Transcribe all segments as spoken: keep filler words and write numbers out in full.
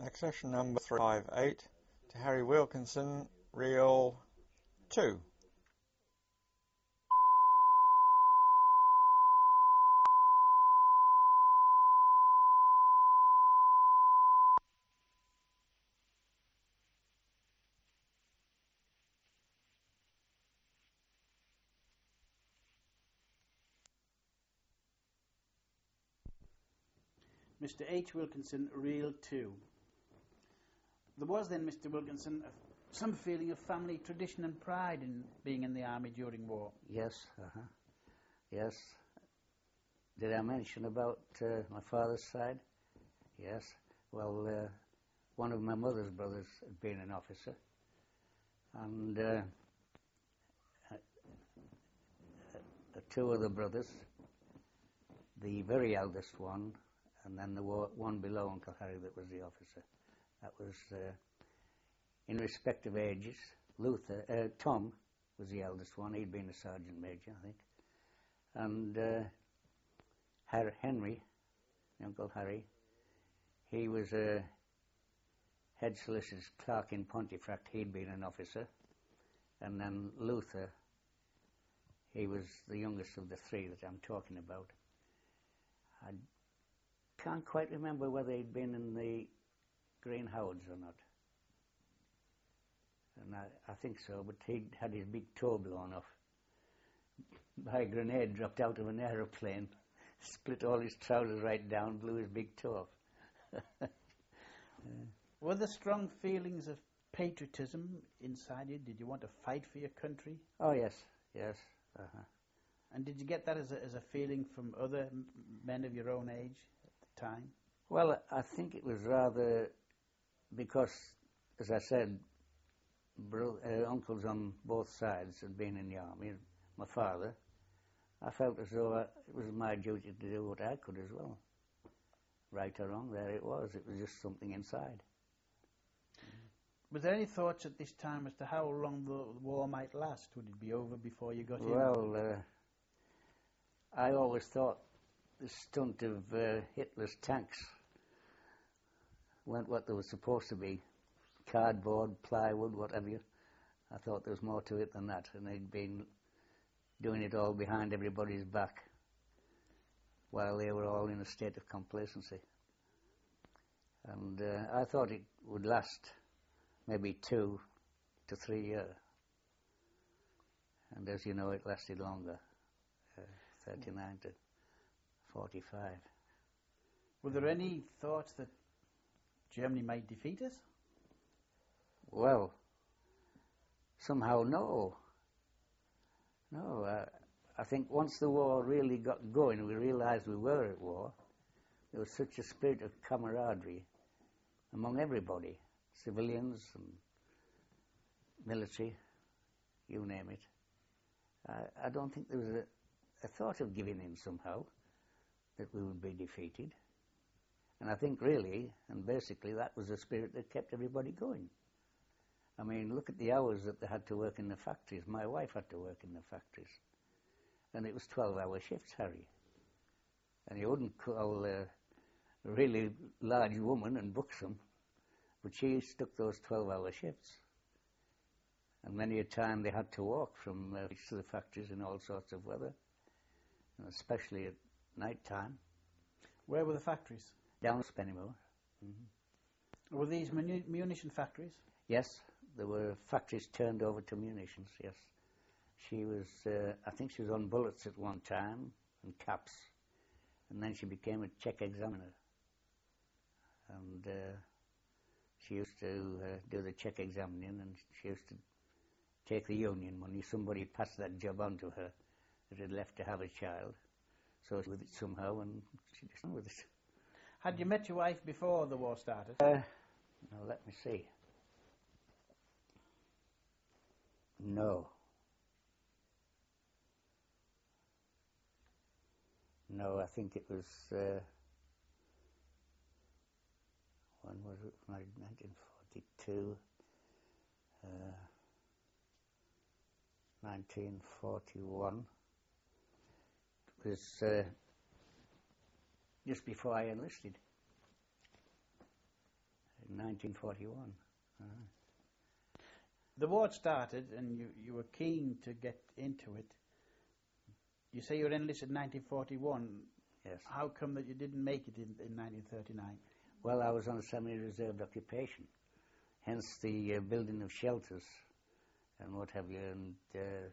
Accession number three five eight to Harry Wilkinson, reel two. Mister H. Wilkinson, reel two. There was then, Mister Wilkinson, some feeling of family tradition and pride in being in the army during war. Yes, uh-huh. Yes. Did I mention about uh, my father's side? Yes. Well, uh, one of my mother's brothers had been an officer, and uh, uh, uh, two other brothers, the very eldest one, and then the one below Uncle Harry that was the officer. That was, uh, in respect of ages, Luther, uh, Tom was the eldest one. He'd been a sergeant major, I think. And uh, Harry, Henry, Uncle Harry, he was a head solicitor's clerk in Pontefract. He'd been an officer. And then Luther, he was the youngest of the three that I'm talking about. I can't quite remember whether he'd been in the Green Howards or not. And I, I think so, but he'd had his big toe blown off by a grenade dropped out of an aeroplane, split all his trousers right down, blew his big toe off. uh, Were there strong feelings of patriotism inside you? Did you want to fight for your country? Oh, yes, yes. Uh-huh. And did you get that as a, as a feeling from other m men of your own age at the time? Well, I think it was rather because, as I said, bro uh, uncles on both sides had been in the army. My father, I felt as though I, it was my duty to do what I could as well. Right or wrong, there it was. It was just something inside. Was there any thoughts at this time as to how long the war might last? Would it be over before you got well, in? Well, uh, I always thought the stunt of uh, Hitler's tanks weren't what they were supposed to be. Cardboard, plywood, whatever. I thought there was more to it than that, and they'd been doing it all behind everybody's back while they were all in a state of complacency. And uh, I thought it would last maybe two to three years. And as you know, it lasted longer, uh, thirty-nine to forty-five. Were there any thoughts that Germany might defeat us? Well, somehow no. No, uh, I think once the war really got going, we realized we were at war. There was such a spirit of camaraderie among everybody, civilians and military, you name it. I, I don't think there was a, a thought of giving in somehow, that we would be defeated. And I think really, and basically, that was the spirit that kept everybody going. I mean, look at the hours that they had to work in the factories. My wife had to work in the factories. And it was twelve-hour shifts, Harry. And you wouldn't call a really large woman and buxom, but she stuck those twelve-hour shifts. And many a time they had to walk from uh, to the factories in all sorts of weather, and especially at night time. Where were the factories? Down Spennymoor. Mm-hmm. Were these muni munition factories? Yes, there were factories turned over to munitions, yes. She was, uh, I think she was on bullets at one time, and caps, and then she became a check examiner. And uh, she used to uh, do the check examining, and she used to take the union money. Somebody passed that job on to her that had left to have a child. So with it somehow, and she just went with it. Had you met your wife before the war started? Uh, now let me see. No. No, I think it was, uh, when was it? nineteen forty-two, uh, nineteen forty-one. It was uh, just before I enlisted. In nineteen forty-one. Uh, The war started and you, you were keen to get into it. You say you were enlisted in nineteen forty-one. yes. How come that you didn't make it in, in nineteen thirty-nine? Well, I was on a semi-reserved occupation, hence the uh, building of shelters and what have you, and uh,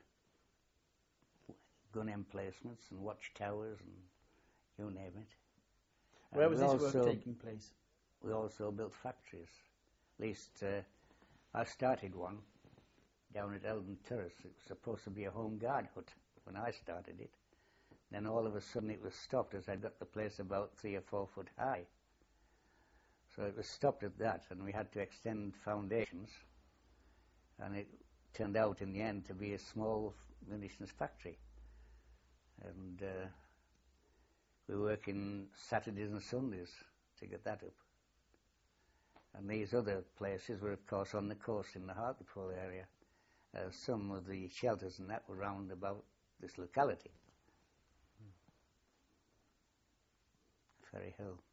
gun emplacements and watchtowers and you name it. Where And was we this work also- taking place? We also built factories. At least uh, I started one down at Eldon Terrace. It was supposed to be a home guard hut when I started it. Then all of a sudden it was stopped as I got the place about three or four foot high. So it was stopped at that, and we had to extend foundations. And it turned out in the end to be a small munitions factory. And uh, we were working Saturdays and Sundays to get that up. And these other places were, of course, on the coast in the Hartlepool area. Uh, some of the shelters and that were round about this locality. Ferry Hill.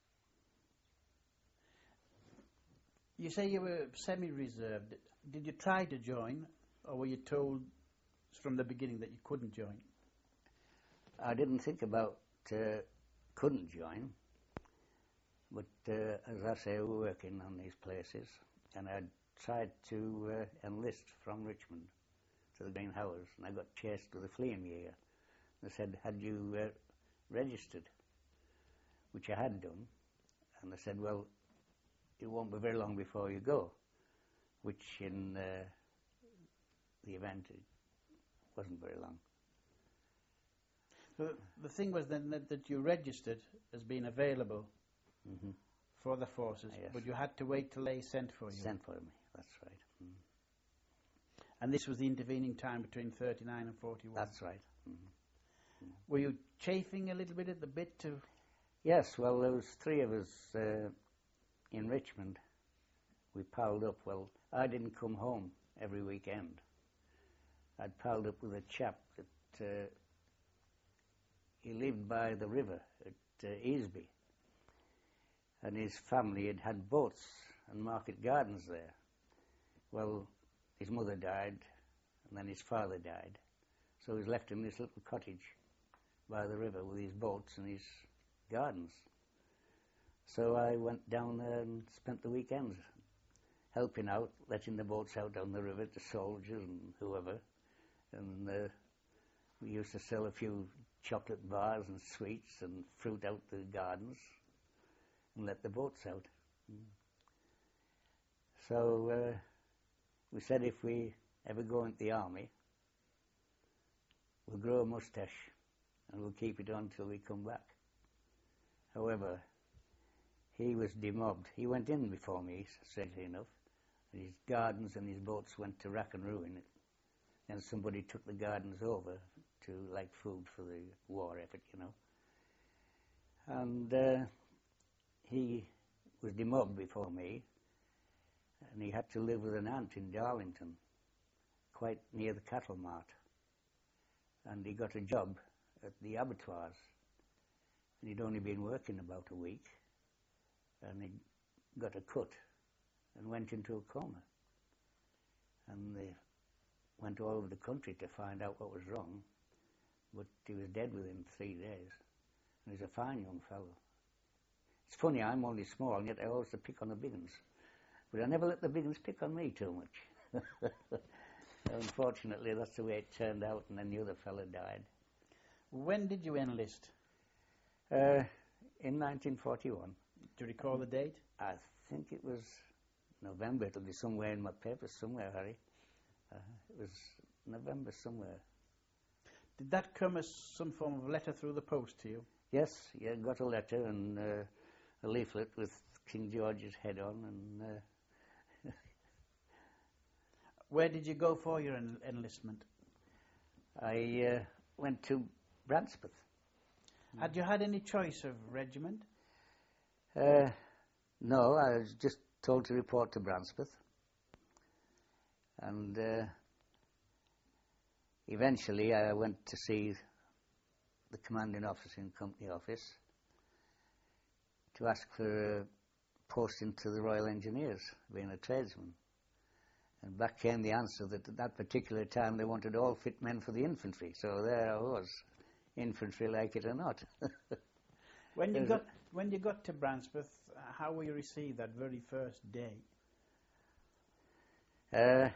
You say you were semi-reserved. Did you try to join, or were you told from the beginning that you couldn't join? I didn't think about uh, couldn't join, but uh, as I say, we were working on these places, and I tried to uh, enlist from Richmond to the Green Howers, and I got chased with a fleeing year. They said, had you uh, registered? Which I had done, and they said, well, it won't be very long before you go, which in uh, the event it wasn't very long. So the thing was then that, that you registered as being available Mm-hmm. for the forces, Yes. but you had to wait till they sent for you. Sent for me, that's right. Mm. And this was the intervening time between thirty-nine and forty-one. That's right. Mm-hmm. Were you chafing a little bit at the bit to... Yes, well, there was three of us uh, in Richmond. We piled up. Well, I didn't come home every weekend. I'd piled up with a chap that uh, he lived by the river at uh, Easby, and his family had had boats and market gardens there. Well, his mother died, and then his father died, so he was left in this little cottage by the river with his boats and his gardens. So I went down there and spent the weekends helping out, letting the boats out on the river to soldiers and whoever. And uh, we used to sell a few chocolate bars and sweets and fruit out the gardens and let the boats out. Mm. So uh, we said if we ever go into the army, we'll grow a moustache and we'll keep it on till we come back. However, he was demobbed. He went in before me, strangely enough, and his gardens and his boats went to rack and ruin. And somebody took the gardens over to, like, food for the war effort, you know. And uh, he was demobbed before me, and he had to live with an aunt in Darlington, quite near the cattle mart. And he got a job at the abattoirs. And he'd only been working about a week, and he got a cut and went into a coma. And they went all over the country to find out what was wrong, but he was dead within three days. And he's a fine young fellow. It's funny, I'm only small, and yet I always pick on the big uns. But I never let the big uns pick on me too much. Unfortunately, that's the way it turned out, and then the other fellow died. When did you enlist? Uh, in nineteen forty-one. Do you recall the date? I think it was November. It'll be somewhere in my papers somewhere, Harry. Uh, it was November somewhere. Did that come as some form of letter through the post to you? Yes, yeah, got a letter and uh, a leaflet with King George's head on. And uh, Where did you go for your en- enlistment? I uh, went to Branspeth. Had you had any choice of regiment? Uh, no, I was just told to report to Branspeth. And uh, eventually I went to see the commanding officer in company office to ask for a post into the Royal Engineers, being a tradesman. And back came the answer that at that particular time they wanted all fit men for the infantry. So there I was, infantry like it or not. When you There's got when you got to Bransworth, uh, how were you received that very first day? Uh,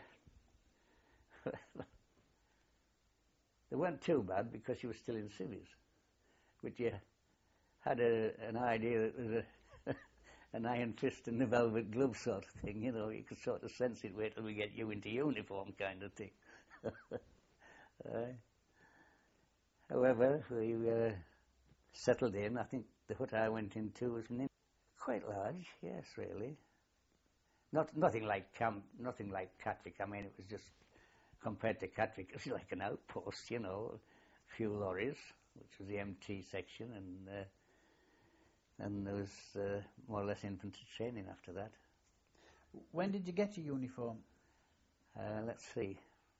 they weren't too bad because you were still in cities, but you had a, an idea that it was a, an iron fist and a velvet glove sort of thing, you know. You could sort of sense it, wait till we get you into uniform kind of thing. uh, however, we uh, settled in. I think the hut I went into was an quite large, yes, really. Not nothing like camp, nothing like Catwick. I mean, it was just compared to Catwick, it was like an outpost, you know. A few lorries, which was the M T section, and uh, and there was uh, more or less infantry training after that. When did you get your uniform? Uh, let's see.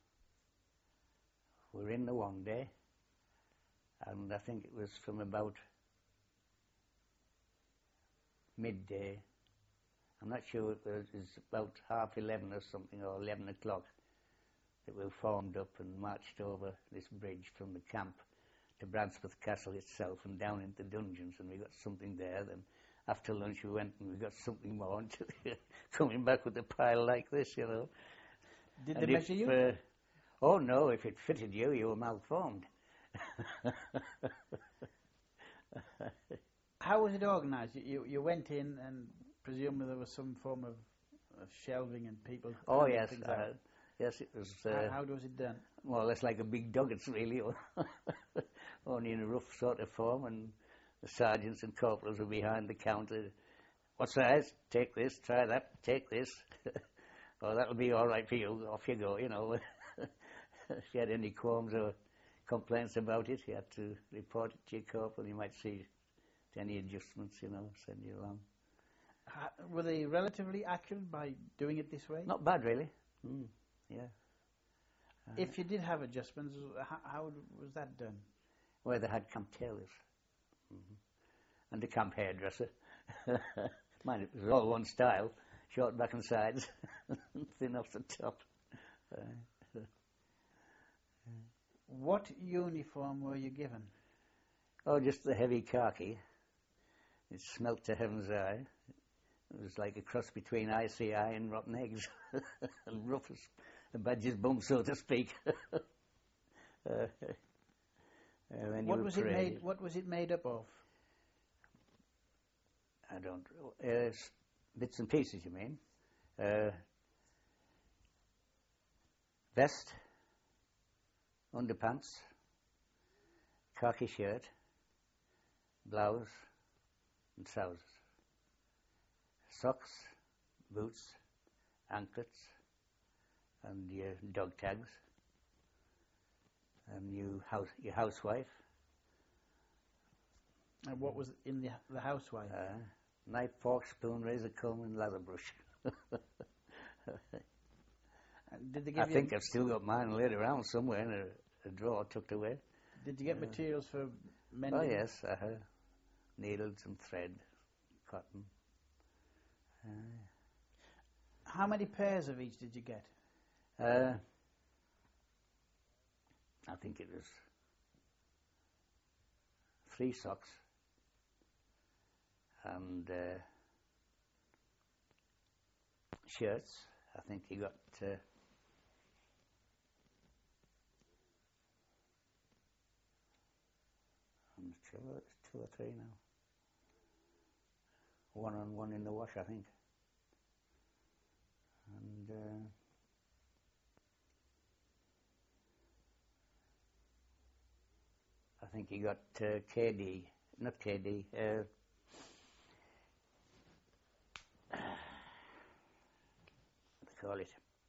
We were in the one day, and I think it was from about midday. I'm not sure, it was, it was about half eleven or something, or eleven o'clock, that we formed up and marched over this bridge from the camp to Bransworth Castle itself and down into dungeons, and we got something there. Then after lunch we went and we got something more, until coming back with a pile like this, you know. Did And they if, measure you? Uh, oh no, if it fitted you, you were malformed. How was it organised? You, you you went in and presumably there was some form of, of shelving and people. Oh clearing yes, things uh, out. yes, it was uh, how, how was it done? more or less like a big doggets, really, only in a rough sort of form, and the sergeants and corporals were behind the counter. What size? Take this, try that, take this. Oh, that'll be all right for you, off you go, you know. If you had any qualms or complaints about it, you had to report it to your corporal. You might see any adjustments, you know, send you along. Ha- were they relatively accurate by doing it this way? Not bad, really. Mm, yeah. Uh, If you did have adjustments, how, how was that done? Where they had camp tailors. Mm-hmm. And the camp hairdresser. Mind, it was all one style, short back and sides, thin off the top. Uh, What uniform were you given? oh, just the heavy khaki. It smelt to heaven's eye. It was like a cross between I C I and rotten eggs, and rough as a badger's bum, so to speak. uh, uh, when What you was were it made? paraded- What was it made up of? I don't. Uh, s- bits and pieces, you mean? Uh, vest, underpants, khaki shirt, blouse, and trousers. Socks, boots, anklets, and your dog tags, and you house, your housewife, And what was in the the housewife? uh, knife, fork, spoon, razor comb, and lather brush. And did they I give you? think I've still got mine laid around somewhere in a, a drawer tucked away. Did you get uh, materials for mending? Oh yes, uh-huh. Needles and thread, cotton. Uh, How many pairs of each did you get? uh, I think it was three socks and uh, shirts. I think you got uh, I'm not sure, it's two or three now. One on one in the wash, I think. And uh, I think you got uh, K D, not K D, uh, what do they call it?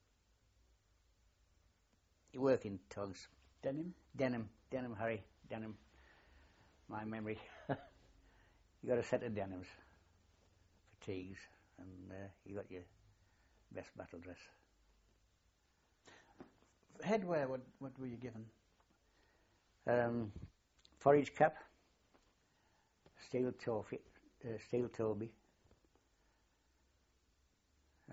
You work in togs. Denim. Denim, denim, Harry, denim. My memory. You got a set of denims, fatigues, and uh, you got your best battle dress. Headwear. What what were you given? Um, forage cap, steel toffee, uh, steel toby,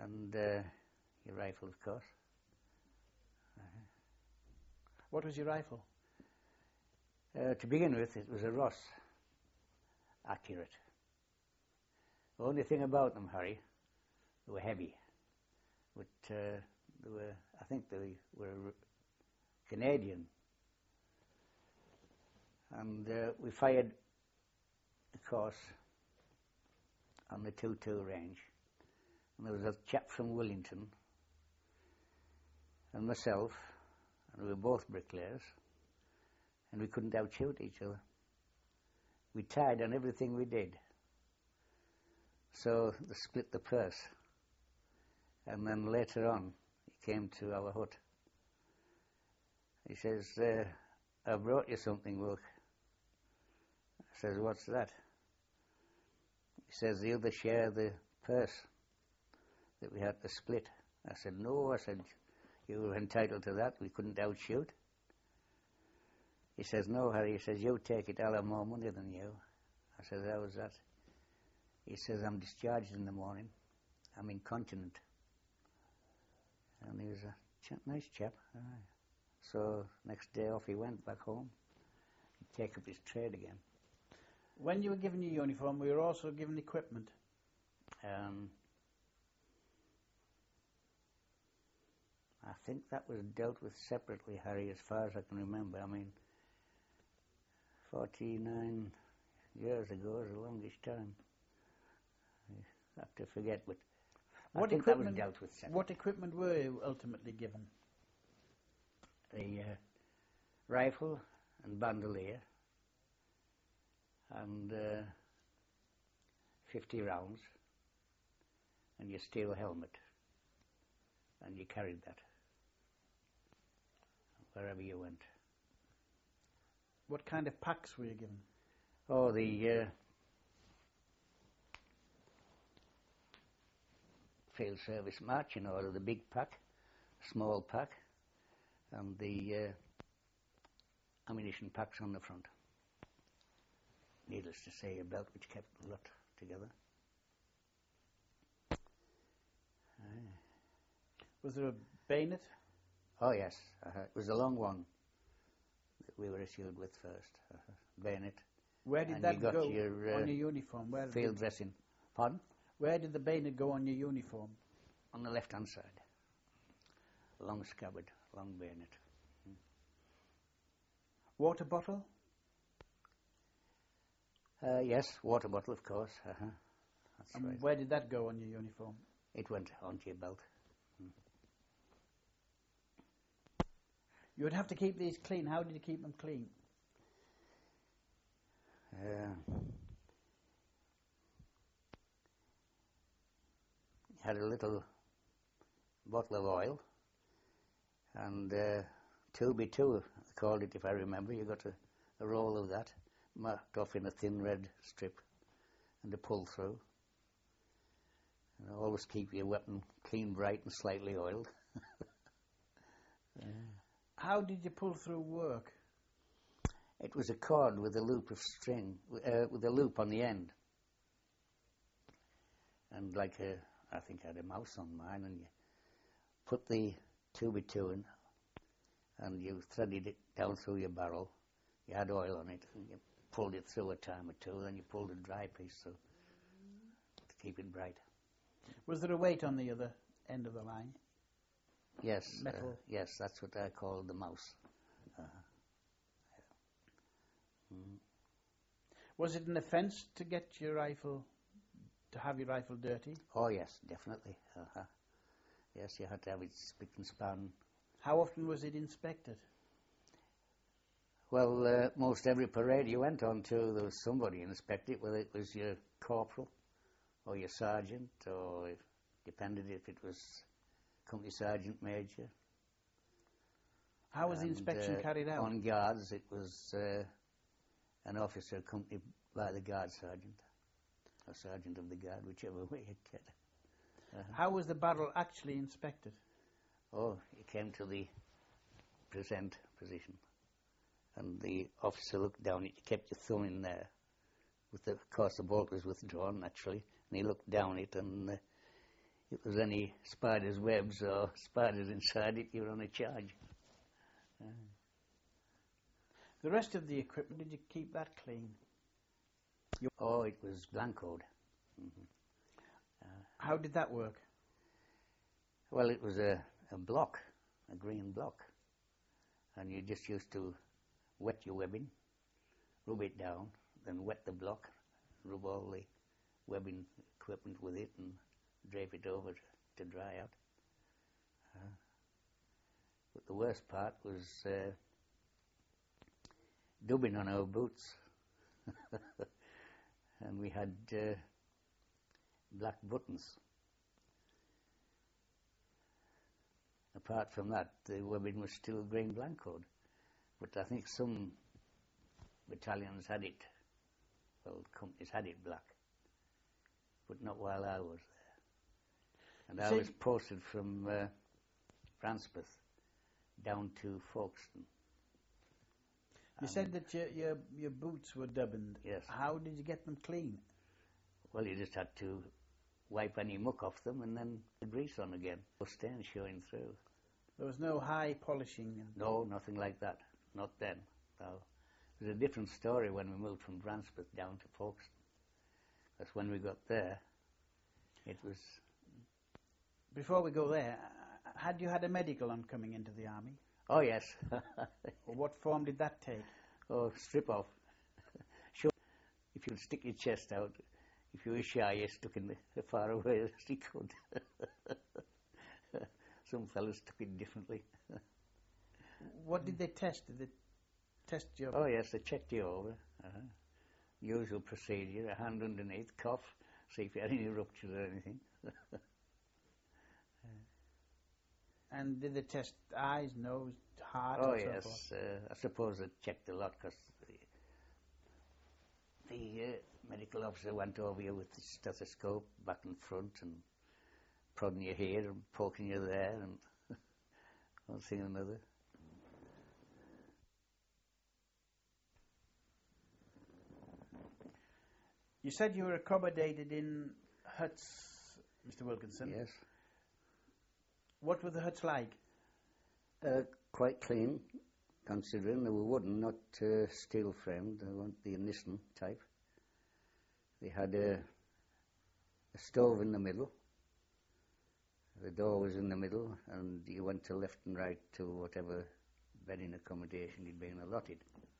and uh, your rifle, of course. Uh-huh. What was your rifle? Uh, to begin with, it was a Ross Accurate. The only thing about them, Harry, they were heavy. But uh, they were, I think they were Canadian. And uh, we fired, of course, on the two two range. And there was a chap from Wellington and myself, and we were both bricklayers, and we couldn't outshoot each other. We tied on everything we did. So they split the purse. And then later on, he came to our hut. He says, uh, I brought you something, Wilk. I says, what's that? He says, the other share the purse that we had to split. I said, no. I said, you were entitled to that. We couldn't outshoot. He says, no, Harry. He says, you take it. I'll have more money than you. I said, how was that? He says, I'm discharged in the morning. I'm incontinent. And he was a ch- nice chap. Aye. So next day off he went back home. He'd take up his trade again. When you were given your uniform, we were also given equipment. Um, I think that was dealt with separately, Harry, as far as I can remember. I mean, forty-nine years ago is the longest time. I have to forget, but I What think that was equipment, dealt with separately. what equipment were you ultimately given? The uh, rifle and bandolier and uh, fifty rounds and your steel helmet, and you carried that wherever you went. What kind of packs were you given? Oh, the uh, field service marching order, the big pack, small pack, and the uh, ammunition packs on the front. Needless to say, a belt which kept the lot together. Aye. Was there a bayonet? Oh yes, uh-huh. It was a long one that we were issued with first. Uh-huh. Bayonet. Where did And that you got go your, uh, on your uniform? Where Field did, dressing. Pardon? where did the bayonet go on your uniform? On the left-hand side. Long scabbard, long bayonet. Water bottle? Uh, yes, water bottle, of course. Uh-huh. That's And right. where did that go on your uniform? It went onto your belt. You would have to keep these clean. How did you keep them clean? Uh, had a little bottle of oil and uh, two by two, I called it, if I remember. You got a, a roll of that marked off in a thin red strip and a pull through. And always keep your weapon clean, bright and slightly oiled. uh, How did your pull through work? It was a cord with a loop of string, uh, with a loop on the end. And like a, I think I had a mouse on mine, and you put the two by two in, and you threaded it down through your barrel. You had oil on it, and you pulled it through a time or two, then you pulled a dry piece through to keep it bright. Was there a weight on the other end of the line? Yes, uh, Metal. yes, that's what I call the mouse. Uh-huh. Mm. Was it an offence to get your rifle, to have your rifle dirty? Oh yes, definitely. Uh-huh. Yes, you had to have it spick and span. How often was it inspected? Well, uh, most every parade you went on to, there was somebody inspected it, whether it was your corporal or your sergeant, or if, depended if it was company sergeant major. How was the And, inspection uh, carried out? On guards, it was uh, an officer accompanied by the guard sergeant, or sergeant of the guard, whichever way you get. Uh-huh. How was the barrel actually inspected? Oh, you came to the present position, and the officer looked down. You kept your thumb in there. With the, of course, the bolt was withdrawn naturally, and he looked down it, and uh, if there's any spiders' webs or spiders inside it, you're on a charge. Uh, The rest of the equipment, did you keep that clean? oh, it was blancoed. Mm-hmm. How did that work? Well, it was a, a block, a green block, and you just used to wet your webbing, rub it down, then wet the block, rub all the webbing equipment with it, and drape it over to, to dry out. Uh, but the worst part was uh, dubbing on our boots, and we had uh, black buttons. Apart from that, the webbing was still green blancoed, but I think some battalions had it, well, companies had it black, but not while I was there. And I See, was posted from uh, Franspeth down to Folkestone. You Um, said that your, your your boots were dubbined. Yes. How did you get them clean? Well, you just had to wipe any muck off them and then the grease on again. No stains showing through. There was no high polishing. And No, nothing like that. Not then. No. It was a different story when we moved from Franspeth down to Folkestone. Because when we got there, it was... Before we go there, uh, had you had a medical on coming into the army? Oh, yes. Or what form did that take? Oh, strip off. Sure. If you'd stick your chest out, if you were shy, you stuck in the, as far away as you could. Some fellas took it differently. What did they test? Did they test your... Oh, yes, they checked you over. Uh-huh. Usual procedure, a hand underneath, cough, see if you had any ruptures or anything. And did they test eyes, nose, heart, Oh, and so yes. forth? Uh, I suppose they checked a lot because the, the uh, medical officer went over you with the stethoscope back and front and prodding your here and poking you there and one thing and another. You said you were accommodated in huts, Mister Wilkinson. Yes. What were the huts like? Uh, quite clean, considering they were wooden, not uh, steel framed. They weren't the Nissen type. They had a, a stove in the middle. The door was in the middle, and you went to left and right to whatever bedding accommodation you'd been allotted.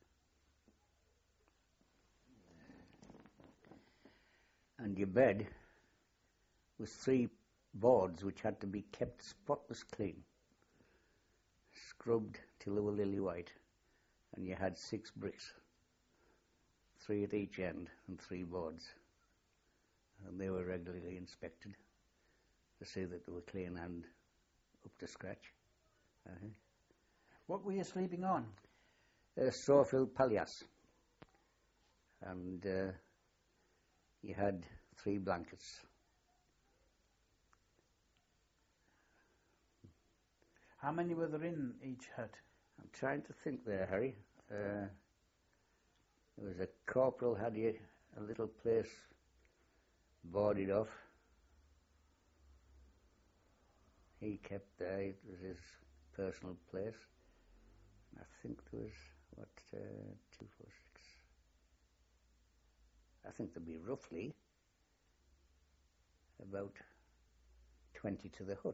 And your bed was three boards which had to be kept spotless clean, scrubbed till they were lily white, and you had six bricks, three at each end and three boards, and they were regularly inspected to see that they were clean and up to scratch. Uh-huh. What were you sleeping on? A straw-filled palliasse, and uh, you had three blankets. How many were there in each hut? I'm trying to think there, Harry. Uh, there was a corporal had a, a little place boarded off. He kept there. It was his personal place. I think there was, what, uh, two, four, six. I think there'd be roughly about twenty to the hut.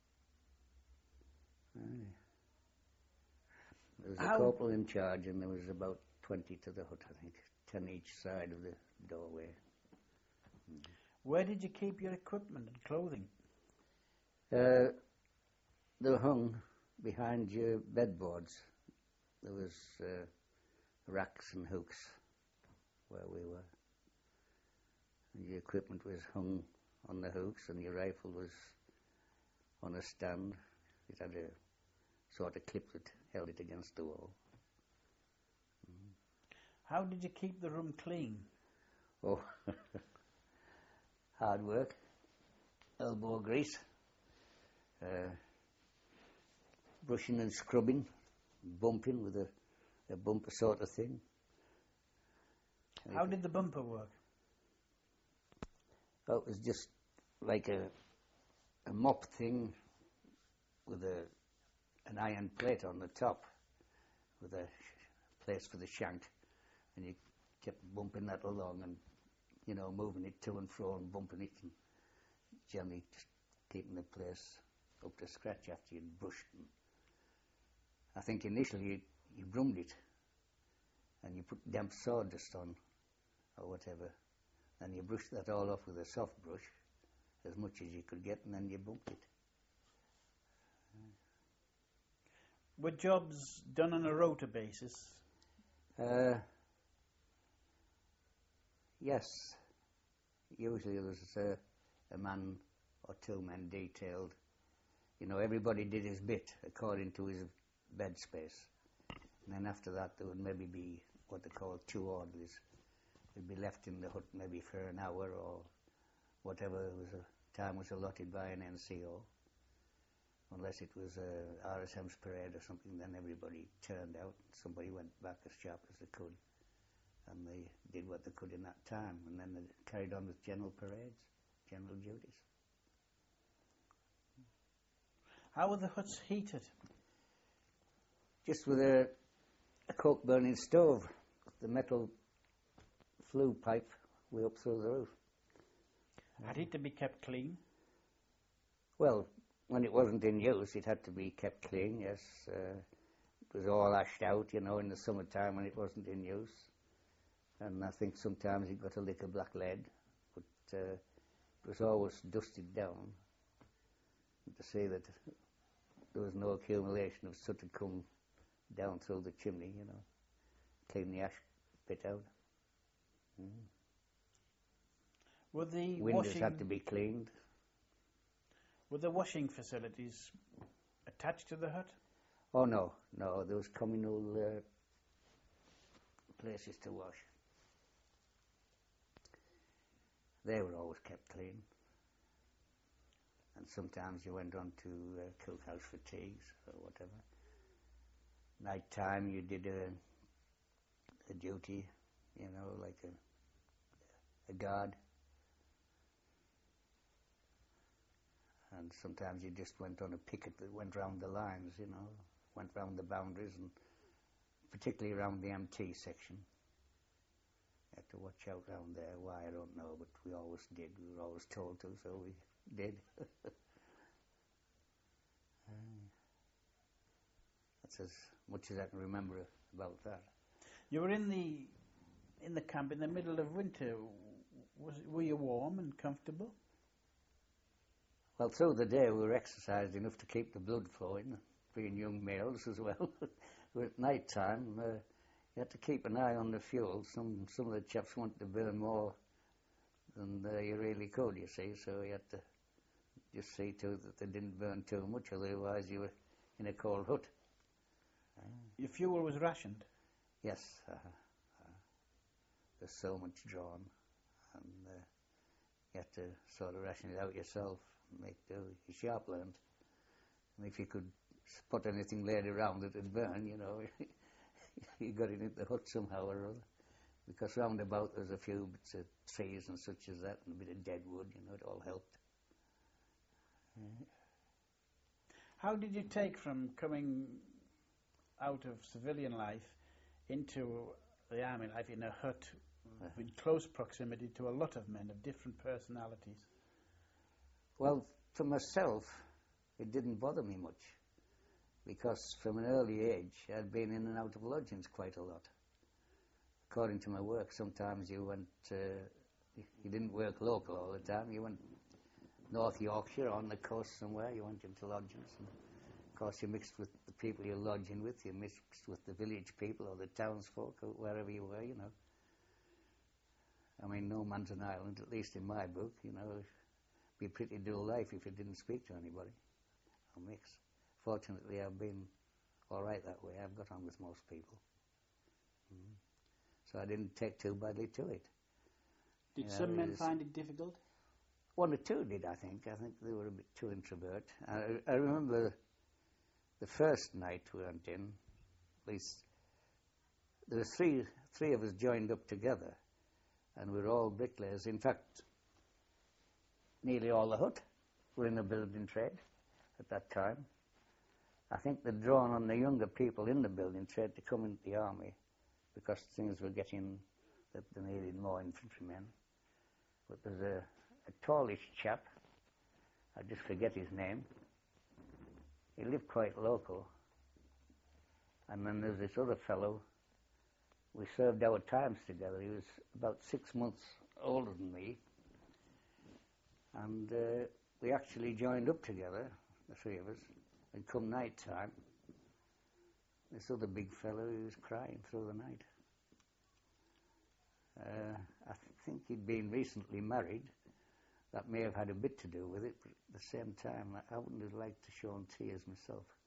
Aye. There was a How- corporal in charge, and there was about twenty to the hut, I think, ten each side of the doorway. Where did you keep your equipment and clothing? Uh, they were hung behind your bedboards. There was uh, racks and hooks where we were. And your equipment was hung on the hooks, and your rifle was on a stand. It had a sort of clip that held it against the wall. How did you keep the room clean? Oh, hard work, elbow grease, uh, brushing and scrubbing, bumping with a, a bumper sort of thing. How did the bumper work? Oh, it was just like a a mop thing with a an iron plate on the top with a sh- place for the shank, and you kept bumping that along and, you know, moving it to and fro and bumping it and generally just keeping the place up to scratch after you'd brushed. And I think initially you, you brummed it and you put damp sawdust on or whatever, and you brushed that all off with a soft brush as much as you could get, and then you bumped it. Were jobs done on a rota basis? Uh, yes. Usually there was a, a man or two men detailed. You know, everybody did his bit according to his bed space. And then after that there would maybe be what they call two orderlies. They'd be left in the hut maybe for an hour or whatever was a time was allotted by an N C O. Unless it was a R S M's parade or something, then everybody turned out. Somebody went back as sharp as they could, and they did what they could in that time, and then they carried on with general parades, general duties. How were the huts heated? Just with a, a coke burning stove, the metal flue pipe way up through the roof. Had it to be kept clean? Well, when it wasn't in use, it had to be kept clean, yes. Uh, it was all ashed out, you know, in the summertime when it wasn't in use. And I think sometimes it got a lick of black lead, but uh, it was always dusted down to say that there was no accumulation of soot had come down through the chimney, you know, clean the ash bit out. Mm. Were the Windows washing had to be cleaned. Were the washing facilities attached to the hut? Oh no, no, there was communal uh, places to wash. They were always kept clean. And sometimes you went on to uh, cookhouse for teas or whatever. Night time you did a, a duty, you know, like a, a guard. And sometimes you just went on a picket that went round the lines, you know, went round the boundaries, and particularly around the M T section. You had to watch out round there. Why, I don't know, but we always did. We were always told to, so we did. uh, that's as much as I can remember about that. You were in the in the camp in the middle of winter. Was were you warm and comfortable? Well, through the day we were exercised enough to keep the blood flowing, being young males as well. But at night time, uh, you had to keep an eye on the fuel. Some some of the chaps wanted to burn more than uh, you really could, you see, so you had to just see to it that they didn't burn too much, otherwise you were in a cold hut. Uh, Your fuel was rationed? yes, uh, uh, there's so much drawn, and uh, you had to sort of ration it out yourself. Make do. You sharp learned. And if you could spot anything laid around it and burn, you know, you got it into the hut somehow or other. Because round about there's a few bits of trees and such as that, and a bit of dead wood, you know, it all helped. Mm. How did you take from coming out of civilian life into the army life in a hut Uh. in close proximity to a lot of men of different personalities? Well, for myself, it didn't bother me much, because from an early age I'd been in and out of lodgings quite a lot. According to my work, sometimes you went, uh, you didn't work local all the time, you went North Yorkshire, on the coast somewhere, you went into lodgings, and of course you mixed with the people you're lodging with, you mixed with the village people or the townsfolk or wherever you were, you know. I mean, no man's an island, at least in my book, you know. Be a pretty dull life if you didn't speak to anybody or mix. Fortunately, I've been all right that way. I've got on with most people. Mm. So I didn't take too badly to it. Did You know, some men it's- find it difficult? One or two did, I think. I think they were a bit too introvert. I, I remember the first night we went in, at least there were three, three of us joined up together, and we were all bricklayers. In fact, nearly all the hut were in the building trade at that time. I think they'd drawn on the younger people in the building trade to come into the army because things were getting that they needed more infantrymen. But there's a, a tallish chap, I just forget his name. He lived quite local. And then there's this other fellow. We served our times together. He was about six months older than me. And uh, we actually joined up together, the three of us. And come night time, this other big fellow, he was crying through the night. Uh, I think he'd been recently married. That may have had a bit to do with it, but at the same time, I wouldn't have liked to show him tears myself.